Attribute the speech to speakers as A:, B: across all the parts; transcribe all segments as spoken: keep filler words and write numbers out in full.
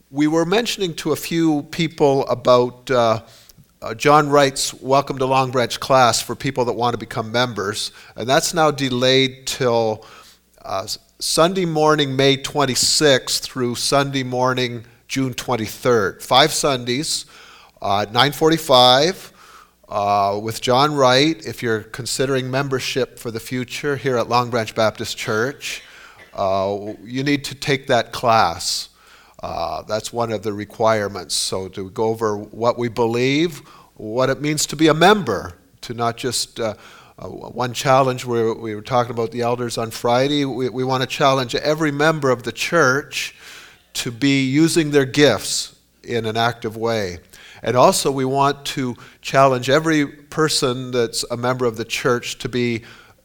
A: we were mentioning to a few people about uh, uh, John Wright's Welcome to Long Branch class for people that want to become members, and that's now delayed till uh, Sunday morning, May twenty-sixth through Sunday morning, June twenty-third. Five Sundays, uh, nine forty-five, uh, with John Wright. If you're considering membership for the future here at Long Branch Baptist Church, uh, you need to take that class. Uh, that's one of the requirements. So to go over what we believe, what it means to be a member, to not just uh, uh, one challenge where we were talking about the elders on Friday. We, we want to challenge every member of the church to be using their gifts in an active way. And also we want to challenge every person that's a member of the church to be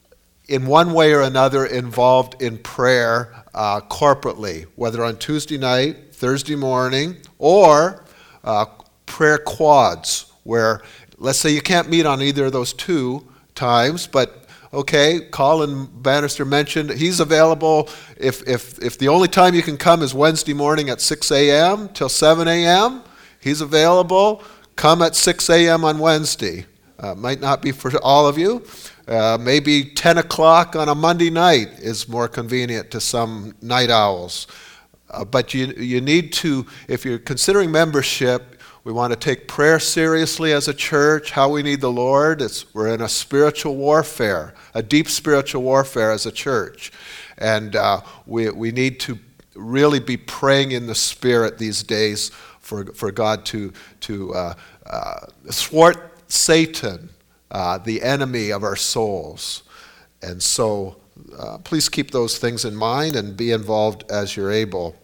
A: in one way or another involved in prayer uh, corporately, whether on Tuesday night, Thursday morning, or uh, prayer quads, where let's say you can't meet on either of those two times, but okay, Colin Bannister mentioned he's available if, if, if the only time you can come is Wednesday morning at six a.m. till seven a.m., he's available. Come at six a.m. on Wednesday. Uh, might not be for all of you. Uh, maybe ten o'clock on a Monday night is more convenient to some night owls. Uh, but you you need to, if you're considering membership, we want to take prayer seriously as a church, how we need the Lord. It's, we're in a spiritual warfare, a deep spiritual warfare as a church. And uh, we we need to really be praying in the Spirit these days for, for God to, to uh, uh, thwart Satan, uh, the enemy of our souls. And so uh, please keep those things in mind and be involved as you're able.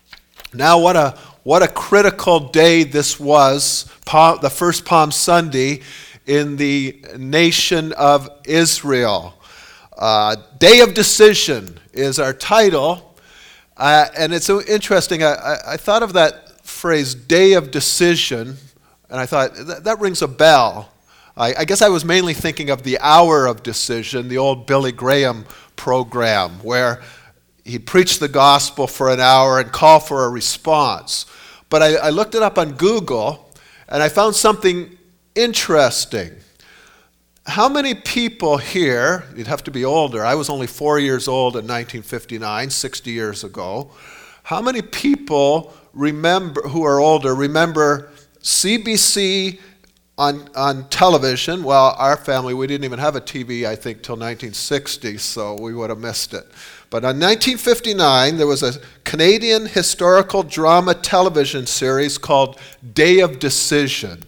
A: Now what a what a critical day this was, Palm, the first Palm Sunday in the nation of Israel. Uh, Day of Decision is our title. Uh, and it's so interesting, I, I, I thought of that phrase, Day of Decision, and I thought, that, that rings a bell. I, I guess I was mainly thinking of the Hour of Decision, the old Billy Graham program, where he'd preach the gospel for an hour and call for a response. But I, I looked it up on Google, and I found something interesting. How many people here, you'd have to be older, I was only four years old in nineteen fifty-nine, sixty years ago. How many people remember, who are older, remember C B C on on television? Well, our family, we didn't even have a T V, I think, till nineteen sixty, so we would have missed it. But in nineteen fifty-nine, there was a Canadian historical drama television series called Day of Decision.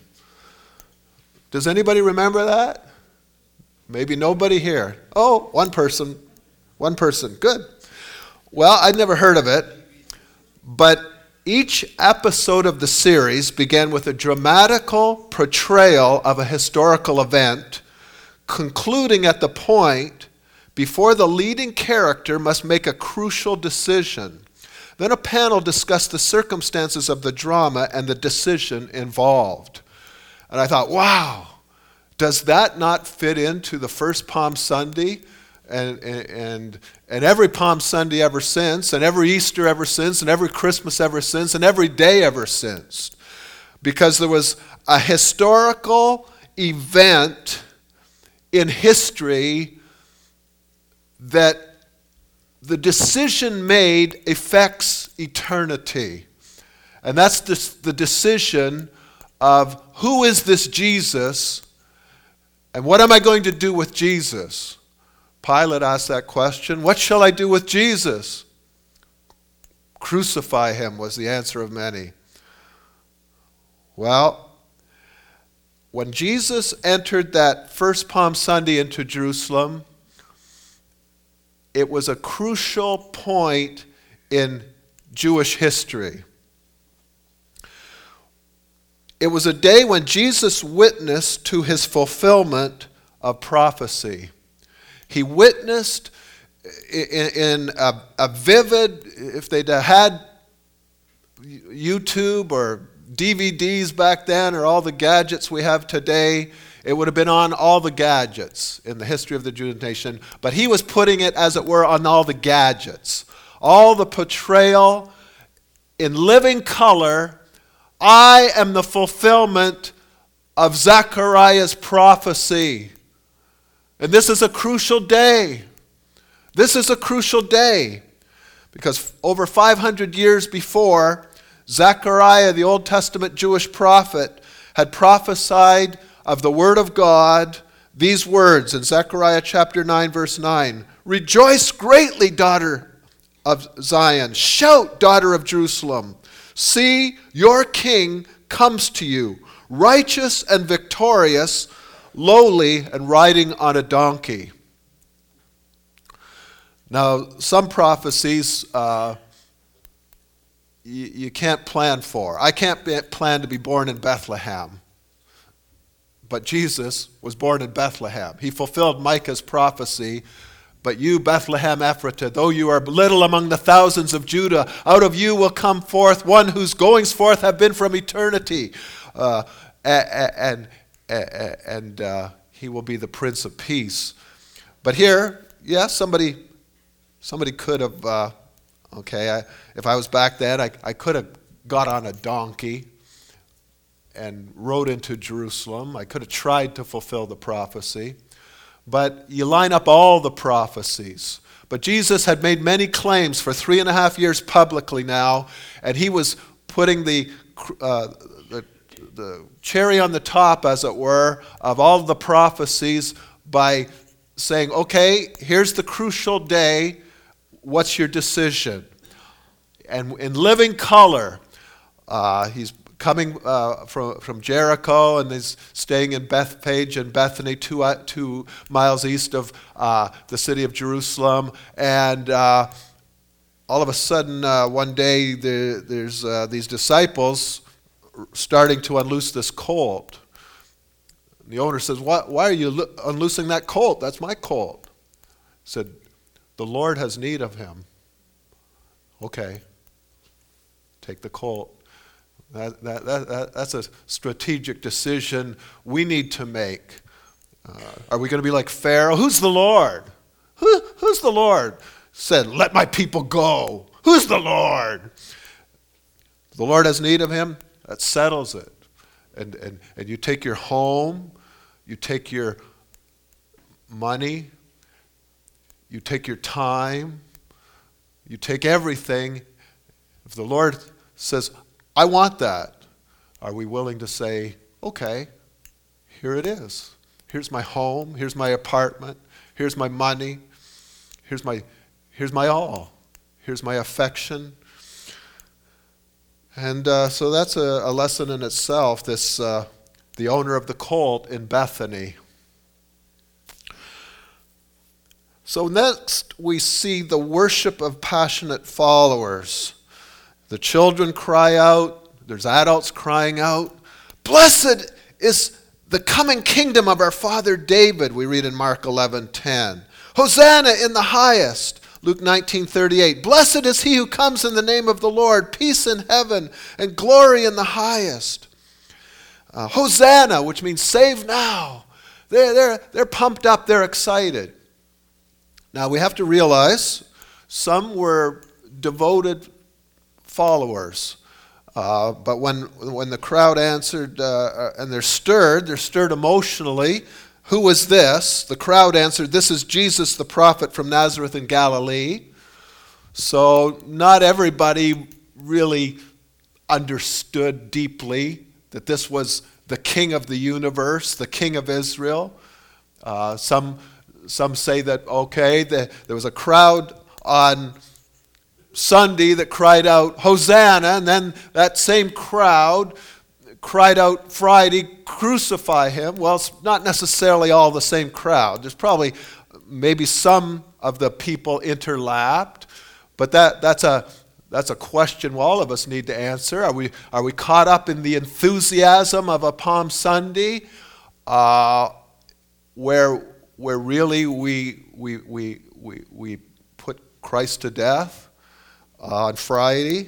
A: Does anybody remember that? Maybe nobody here. Oh, one person. One person. Good. Well, I'd never heard of it, but each episode of the series began with a dramatical portrayal of a historical event, concluding at the point before the leading character must make a crucial decision. Then a panel discussed the circumstances of the drama and the decision involved. And I thought, wow, does that not fit into the first Palm Sunday? And, and and every Palm Sunday ever since, and every Easter ever since, and every Christmas ever since, and every day ever since. Because there was a historical event in history that the decision made affects eternity. And that's the, the decision of who is this Jesus, and what am I going to do with Jesus? Pilate asked that question. What shall I do with Jesus? Crucify him was the answer of many. Well, when Jesus entered that first Palm Sunday into Jerusalem, it was a crucial point in Jewish history. It was a day when Jesus witnessed to his fulfillment of prophecy. He witnessed in, in a, a vivid, if they'd had YouTube or D V Ds back then or all the gadgets we have today, it would have been on all the gadgets in the history of the Jewish nation. But he was putting it, as it were, on all the gadgets. All the portrayal in living color, I am the fulfillment of Zechariah's prophecy. And this is a crucial day. This is a crucial day. Because over five hundred years before, Zechariah, the Old Testament Jewish prophet, had prophesied of the Word of God these words in Zechariah chapter nine, verse nine. Rejoice greatly, daughter of Zion. Shout, daughter of Jerusalem. See, your king comes to you, righteous and victorious, lowly and riding on a donkey. Now, some prophecies uh, you, you can't plan for. I can't be, plan to be born in Bethlehem. But Jesus was born in Bethlehem. He fulfilled Micah's prophecy. But you, Bethlehem Ephratah, though you are little among the thousands of Judah, out of you will come forth one whose goings forth have been from eternity. Uh, and and, and uh, he will be the Prince of Peace. But here, yes, somebody somebody could have, uh, okay, I, if I was back then, I, I could have got on a donkey and rode into Jerusalem. I could have tried to fulfill the prophecy. But you line up all the prophecies. But Jesus had made many claims for three and a half years publicly now, and he was putting the, uh, the, the cherry on the top, as it were, of all the prophecies by saying, okay, here's the crucial day. What's your decision? And in living color, uh, he's coming uh, from, from Jericho, and he's staying in Bethphage and Bethany, two, uh, two miles east of uh, the city of Jerusalem. And uh, all of a sudden, uh, one day, there, there's uh, these disciples starting to unloose this colt. The owner says, why, why are you lo- unloosing that colt? That's my colt. He said, the Lord has need of him. Okay, take the colt. That, that, that, that, that's a strategic decision we need to make. Uh, are we going to be like Pharaoh? Who's the Lord? Who, who's the Lord? Said, let my people go. Who's the Lord? The Lord has need of him. That settles it. And, and, and you take your home, you take your money, you take your time, you take everything. If the Lord says, I want that, are we willing to say, okay, here it is. Here's my home, here's my apartment, here's my money, here's my, here's my all, here's my affection. And uh, so that's a, a lesson in itself, this uh, the owner of the colt in Bethany. So next we see the worship of passionate followers. The children cry out, there's adults crying out, blessed is the coming kingdom of our father David, we read in Mark eleven ten. Hosanna in the highest, Luke nineteen thirty-eight. Blessed is he who comes in the name of the Lord, peace in heaven and glory in the highest. Uh, Hosanna, which means save now. They're, they're, they're pumped up, they're excited. Now we have to realize some were devoted followers. Uh, but when when the crowd answered, uh, and they're stirred, they're stirred emotionally. Who was this? The crowd answered, this is Jesus the prophet from Nazareth in Galilee. So not everybody really understood deeply that this was the king of the universe, the king of Israel. Uh, some, some say that, okay, the, there was a crowd on Sunday that cried out, Hosanna, and then that same crowd cried out Friday, crucify him. Well, it's not necessarily all the same crowd. There's probably maybe some of the people interlapped, but that, that's a that's a question all of us need to answer. Are we are we caught up in the enthusiasm of a Palm Sunday, uh, where where really we we we we we put Christ to death uh, on Friday?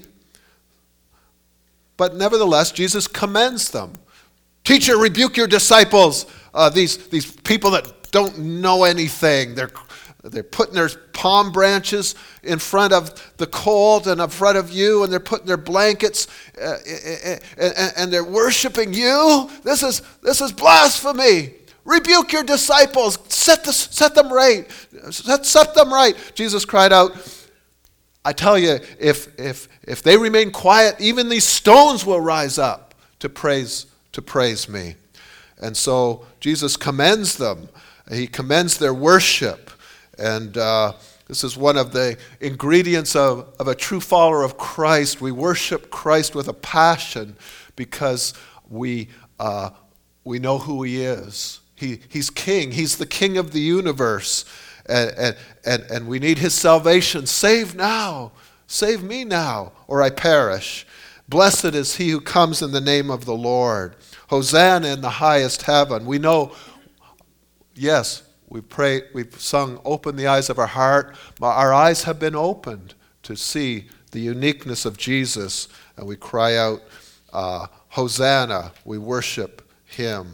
A: But nevertheless, Jesus commends them. Teacher, rebuke your disciples. Uh, these these people that don't know anything. They're they're putting their palm branches in front of the colt and in front of you, and they're putting their blankets uh, and, and they're worshiping you. This is this is blasphemy. Rebuke your disciples. Set the, set them right. Set, set them right. Jesus cried out, I tell you, if if if they remain quiet, even these stones will rise up to praise to praise me. And so Jesus commends them. He commends their worship. And uh, this is one of the ingredients of, of a true follower of Christ. We worship Christ with a passion because we uh, we know who he is. He he's king. He's the king of the universe. And, and, and, and we need his salvation. Save now. Save me now, or I perish. Blessed is he who comes in the name of the Lord. Hosanna in the highest heaven. We know, yes, we pray, we've sung, open the eyes of our heart. Our eyes have been opened to see the uniqueness of Jesus. And we cry out, uh, Hosanna. We worship him.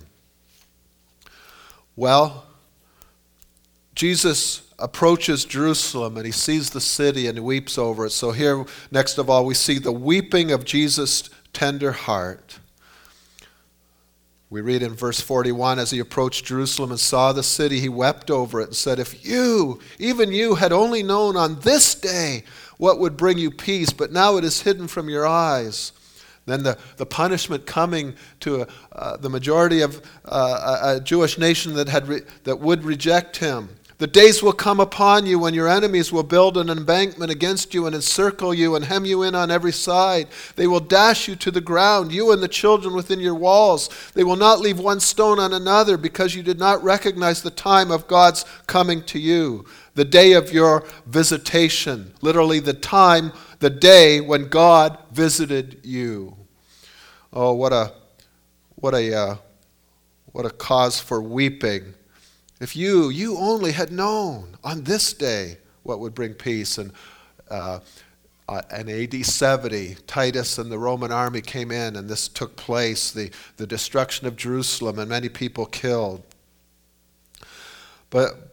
A: Well, Jesus approaches Jerusalem and he sees the city and he weeps over it. So here, next of all, we see the weeping of Jesus' tender heart. We read in verse forty-one, as he approached Jerusalem and saw the city, he wept over it and said, if you, even you, had only known on this day what would bring you peace, but now it is hidden from your eyes. Then the, the punishment coming to uh, the majority of uh, a, a Jewish nation that had re- that would reject him. The days will come upon you when your enemies will build an embankment against you and encircle you and hem you in on every side. They will dash you to the ground, you and the children within your walls. They will not leave one stone on another because you did not recognize the time of God's coming to you. The day of your visitation, literally the time, the day when God visited you. Oh, what a, what a, uh, what a cause for weeping. If you, you only had known on this day what would bring peace. And uh, uh, in A D seventy, Titus and the Roman army came in, and this took place, the, the destruction of Jerusalem, and many people killed. But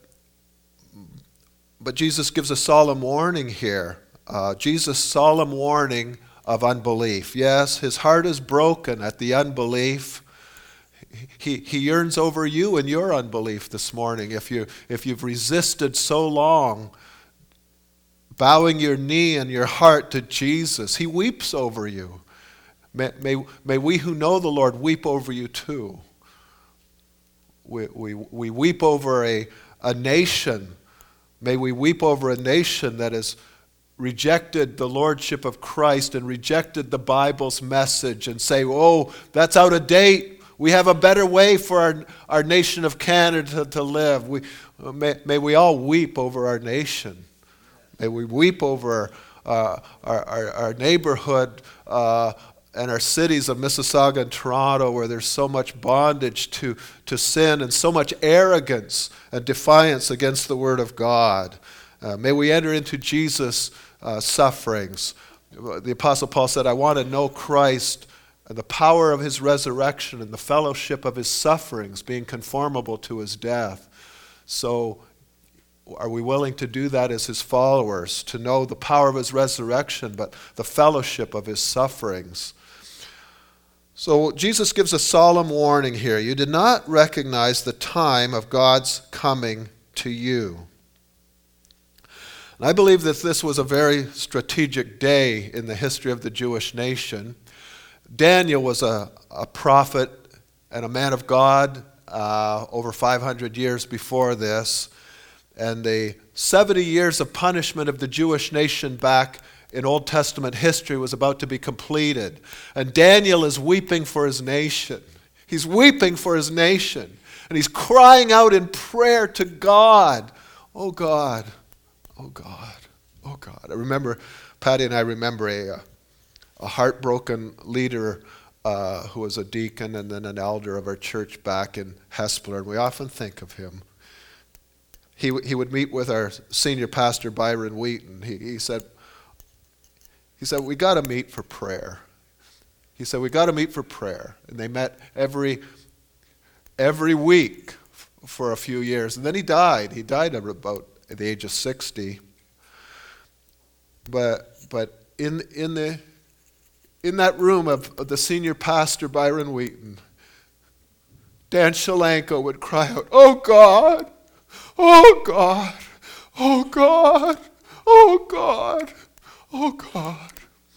A: But Jesus gives a solemn warning here. Uh, Jesus' solemn warning of unbelief. Yes, his heart is broken at the unbelief. He, he yearns over you and your unbelief this morning. If, you, if you've resisted so long, bowing your knee and your heart to Jesus, he weeps over you. May, may, may we who know the Lord weep over you too. We, we, we weep over a, a nation. May we weep over a nation that has rejected the lordship of Christ and rejected the Bible's message and say, oh, that's out of date. We have a better way for our, our nation of Canada to, to live. We, may, may we all weep over our nation. May we weep over uh, our, our, our neighborhood uh, and our cities of Mississauga and Toronto, where there's so much bondage to, to sin and so much arrogance and defiance against the Word of God. Uh, may we enter into Jesus' uh, sufferings. The Apostle Paul said, I want to know Christ and the power of his resurrection and the fellowship of his sufferings, being conformable to his death. So are we willing to do that as his followers, to know the power of his resurrection, but the fellowship of his sufferings? So Jesus gives a solemn warning here. You did not recognize the time of God's coming to you. And I believe that this was a very strategic day in the history of the Jewish nation. Daniel was a, a prophet and a man of God uh, over five hundred years before this. And the seventy years of punishment of the Jewish nation back in Old Testament history was about to be completed. And Daniel is weeping for his nation. He's weeping for his nation. And he's crying out in prayer to God. Oh God, oh God, oh God. I remember, Patty and I remember a, a heartbroken leader uh, who was a deacon and then an elder of our church back in Hespeler. And we often think of him. He, he would meet with our senior pastor, Byron Wheaton. He, he said, he said, we got to meet for prayer. He said, we got to meet for prayer. And they met every, every week f- for a few years. And then he died. He died at about at the age of sixty. But but in in the in that room of, of the senior pastor Byron Wheaton, Dan Shalanko would cry out, "Oh God, oh God, oh God, oh God, oh God."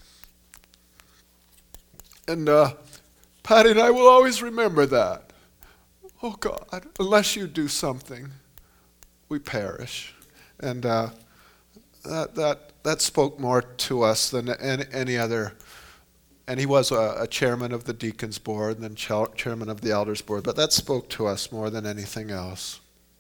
A: And uh, Patty and I will always remember that. Oh God, unless you do something, we perish. And uh, that that that spoke more to us than any, any other. And he was a, a chairman of the deacons board and then cha- chairman of the elders board. But that spoke to us more than anything else.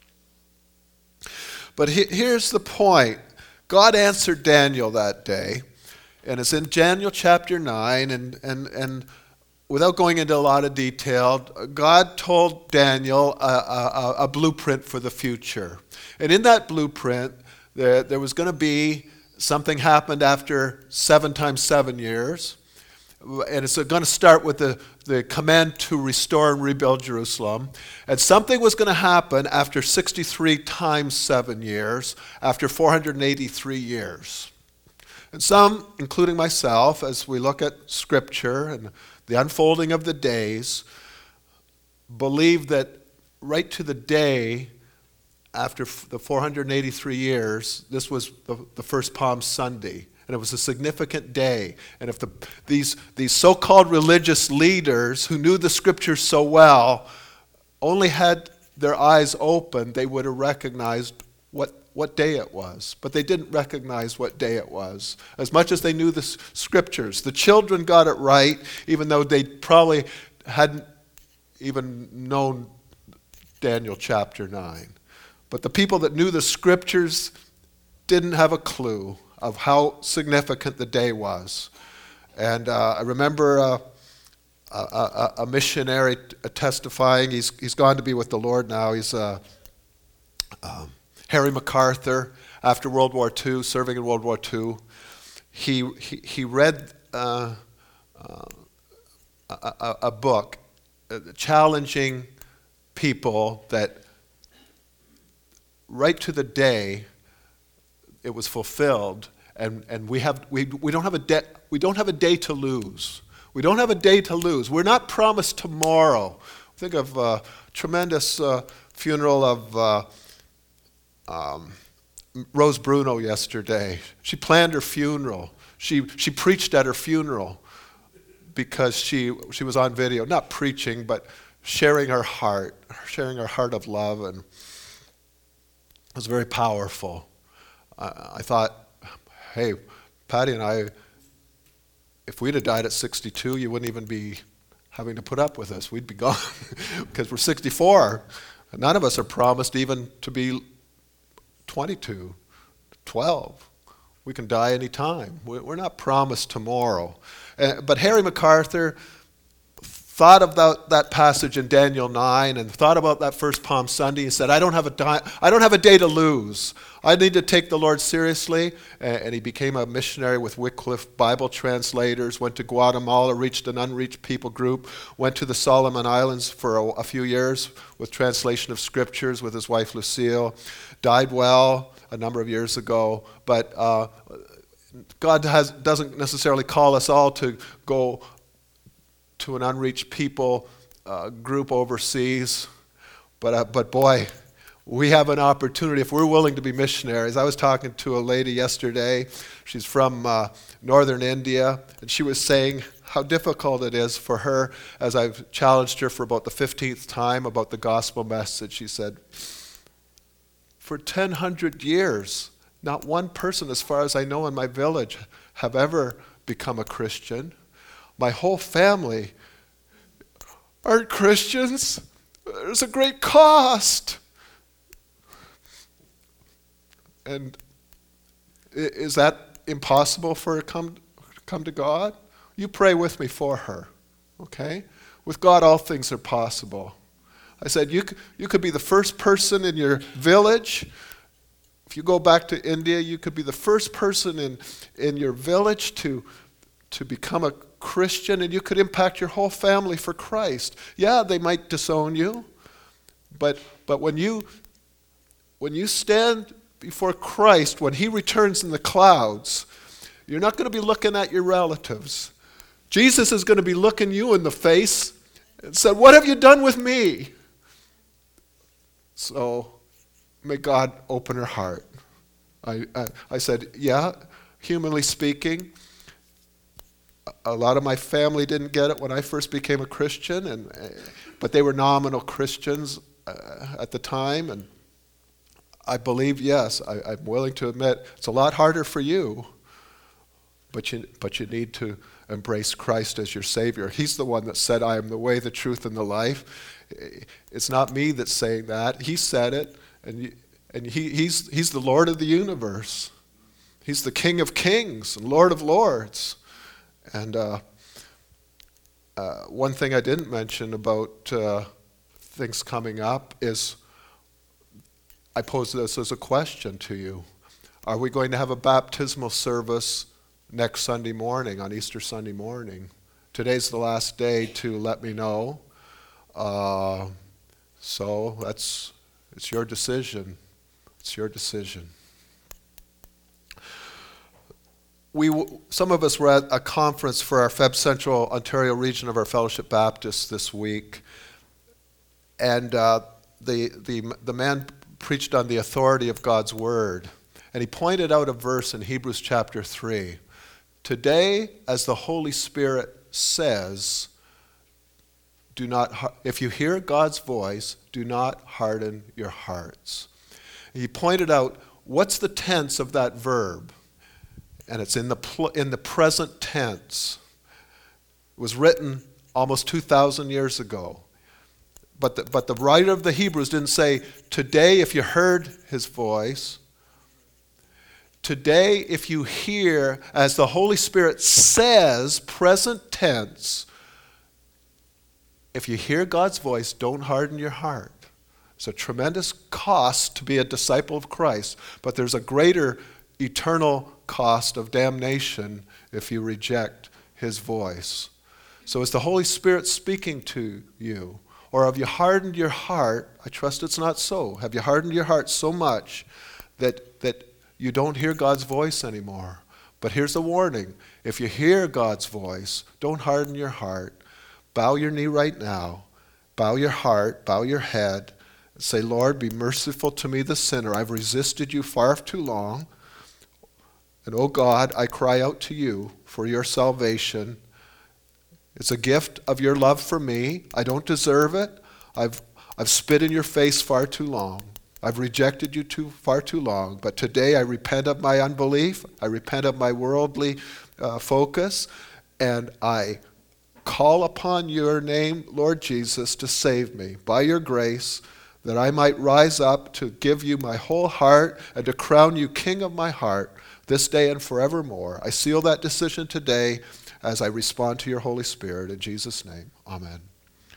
A: But he, here's the point. God answered Daniel that day. And it's in Daniel chapter nine. And, and, and without going into a lot of detail, God told Daniel a, a, a blueprint for the future. And in that blueprint, there, there was going to be something happened after seven times seven years. And it's going to start with the, the command to restore and rebuild Jerusalem. And something was going to happen after sixty-three times seven years, after four hundred eighty-three years. And some, including myself, as we look at Scripture and the unfolding of the days, believe that right to the day after the four hundred eighty-three years, this was the, the first Palm Sunday. And it was a significant day. And if the, these, these so-called religious leaders who knew the Scriptures so well only had their eyes open, they would have recognized what, what day it was. But they didn't recognize what day it was, as much as they knew the s- Scriptures. The children got it right, even though they probably hadn't even known Daniel chapter nine. But the people that knew the Scriptures didn't have a clue of how significant the day was. And uh, I remember uh, a, a, a missionary t- testifying. He's he's gone to be with the Lord now. He's uh, um, Harry MacArthur, after World War Two, serving in World War Two. He he, he read uh, uh, a, a, a book uh, challenging people that right to the day it was fulfilled, and, and we have we we don't have a day we don't have a day to lose. We don't have a day to lose. We're not promised tomorrow. Think of a tremendous uh, funeral of uh, um, Rose Bruno yesterday. She planned her funeral. She she preached at her funeral because she she was on video, not preaching, but sharing her heart, sharing her heart of love, and it was very powerful. I thought, hey, Patty and I, if we'd have died at sixty-two, you wouldn't even be having to put up with us. We'd be gone because we're sixty-four. None of us are promised even to be twenty-two, twelve. We can die any time. We're not promised tomorrow. Uh, but Harry MacArthur thought about that passage in Daniel nine and thought about that first Palm Sunday. He said, I don't have a di- I don't have a day to lose. I need to take the Lord seriously. And he became a missionary with Wycliffe Bible translators, went to Guatemala, reached an unreached people group, went to the Solomon Islands for a, a few years with translation of scriptures with his wife Lucille, died well a number of years ago. But uh, God has, doesn't necessarily call us all to go to an unreached people uh, group overseas. But uh, but boy, we have an opportunity if we're willing to be missionaries. I was talking to a lady yesterday. She's from uh, northern India, and she was saying how difficult it is for her, as I've challenged her for about the fifteenth time about the gospel message. She said, for ten hundred years, not one person, as far as I know in my village, have ever become a Christian. My whole family aren't Christians. There's a great cost. And is that impossible for her to come, come to God? You pray with me for her, okay? With God, all things are possible. I said, you could, you could be the first person in your village. If you go back to India, you could be the first person in, in your village to, to become a Christian, and you could impact your whole family for Christ. Yeah, they might disown you, but but when you when you stand before Christ, when he returns in the clouds, you're not going to be looking at your relatives. Jesus is going to be looking you in the face and said, what have you done with me? So may God open her heart. I, I, I said, yeah, humanly speaking, a lot of my family didn't get it when I first became a Christian, and but they were nominal Christians uh, at the time, and I believe, yes, I, I'm willing to admit, it's a lot harder for you, but you, but you need to embrace Christ as your Savior. He's the one that said, I am the way, the truth, and the life. It's not me that's saying that. He said it, and, you, and he, he's, he's the Lord of the universe. He's the King of kings and Lord of lords. And uh, uh, one thing I didn't mention about uh, things coming up is, I pose this as a question to you. Are we going to have a baptismal service next Sunday morning, on Easter Sunday morning? Today's the last day to let me know. Uh, so that's, it's your decision. It's your decision. We, some of us were at a conference for our Feb Central Ontario region of our Fellowship Baptist this week, and uh, the, the, the man preached on the authority of God's Word, and he pointed out a verse in Hebrews chapter three. Today, as the Holy Spirit says, do not, if you hear God's voice, do not harden your hearts. He pointed out, what's the tense of that verb? And it's in the pl- in the present tense. It was written almost two thousand years ago. But the, but the writer of the Hebrews didn't say, today if you heard his voice. Today if you hear, as the Holy Spirit says, present tense, if you hear God's voice, don't harden your heart. It's a tremendous cost to be a disciple of Christ, but there's a greater eternal cost of damnation if you reject his voice. So is the Holy Spirit speaking to you? Or have you hardened your heart? I trust it's not so. Have you hardened your heart so much that, that you don't hear God's voice anymore? But here's the warning. If you hear God's voice, don't harden your heart. Bow your knee right now. Bow your heart. Bow your head. Say, Lord, be merciful to me, the sinner. I've resisted you far too long. And, oh God, I cry out to you for your salvation. It's a gift of your love for me. I don't deserve it. I've, I've spit in your face far too long. I've rejected you too far too long. But today I repent of my unbelief. I repent of my worldly uh, focus. And I call upon your name, Lord Jesus, to save me by your grace, that I might rise up to give you my whole heart and to crown you King of my heart this day and forevermore. I seal that decision today as I respond to your Holy Spirit. In Jesus' name, amen.